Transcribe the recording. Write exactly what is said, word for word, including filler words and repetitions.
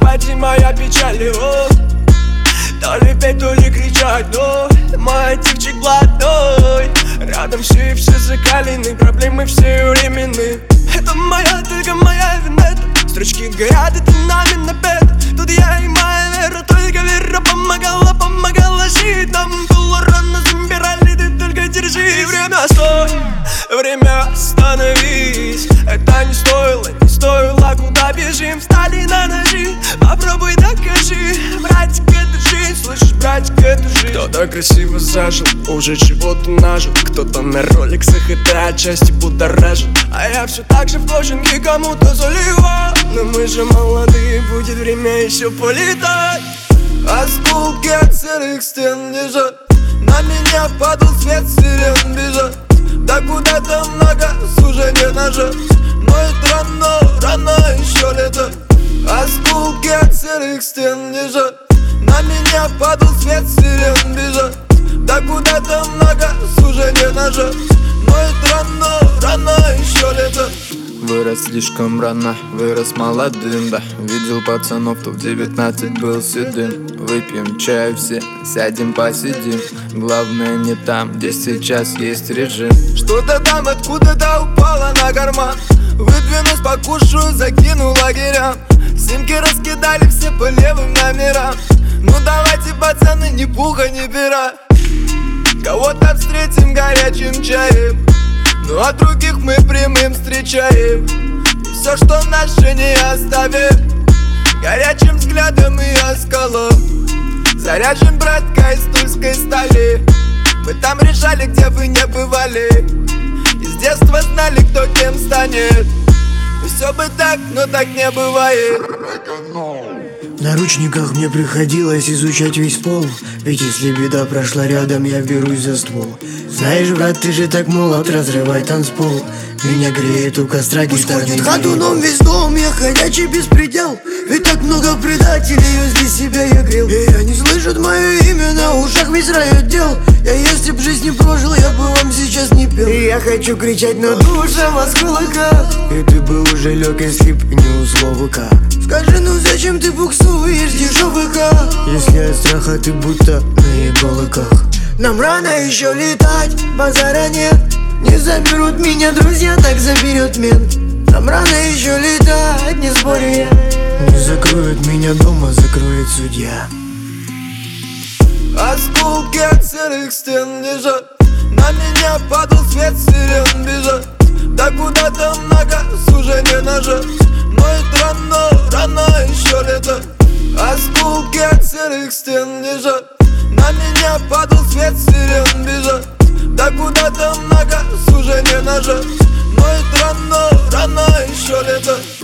ради моя печаль, о. То ли петь, то ли кричать, но мой активчик блатной. Рядом все и все закалены, проблемы все временны. Это моя, только моя вина. Строчки горят, это нами напет. Тут я и моя вера, только вера помогала, помогала жить. Нам было рано, забирали, ты только держи. Время, стой, время остановись. Это не стоило, не стоило, куда бежим. Встали на ножи, попробуй докажи. Братик, это жизнь, слышишь, братик, это жизнь. Кто-то красиво зажил, уже чего-то нажил. Кто-то на роликсах это отчасти будоражит. А я все так же в кожанке кому-то заливаю. Но мы же молодые, будет время еще полетать. Осколки от серых стен лежат, на меня падал свет, сирен бежат. Да куда-то много сужения ножа, но это рано, рано еще лето. Осколки от серых стен лежат, на меня падал свет, сирен бежат. Да куда-то много сужения ножа, но это рано, рано еще лето. Вырос слишком рано, вырос молодым, да. Видел пацанов, кто в девятнадцать был седым. Выпьем чаю все, сядем посидим. Главное не там, где сейчас есть режим. Что-то там откуда-то упало на карман. Выдвинусь, покушаю, закину лагерям. Симки раскидали все по левым номерам. Ну давайте, пацаны, ни пуха, ни пера. Кого-то встретим горячим чаем, ну а других мы прямым встречаем. И все, что наше, не оставим. Горячим взглядом и оскалом заряжен, братка, из тульской стали. Мы там решали, где вы не бывали, и с детства знали, кто кем станет. И все бы так, но так не бывает. В наручниках мне приходилось изучать весь пол, ведь если беда прошла рядом, я берусь за ствол. Знаешь, брат, ты же так молод, разрывай танцпол. Меня греет у костра гитарный. Ходуном весь дом, я ходячий беспредел. Ведь так много предателей, возле себя я грел. И они слышат мое имя, на ушах весь рай отдел. Я если б жизнь не прожил, я бы вам сейчас не пел. И я хочу кричать, но душа в осколках. И ты бы уже лег, если б не условика. Скажи, ну зачем ты буксуешь дешевыка, если от страха ты будто на иголках? Нам рано еще летать, базара нет. Не заберут меня друзья, так заберет мент. Нам рано еще летать, не спорю я. Не закроют меня дома, закроет судья. Осколки от серых стен лежат, на меня падал свет, сирен бежат. Да куда-то много сужения ножа, но это рано, рано еще лето. Осколки от серых стен лежат, на меня падал свет, сирен бежат. Да куда-то много сужения ножа, но это рано, рано еще лето.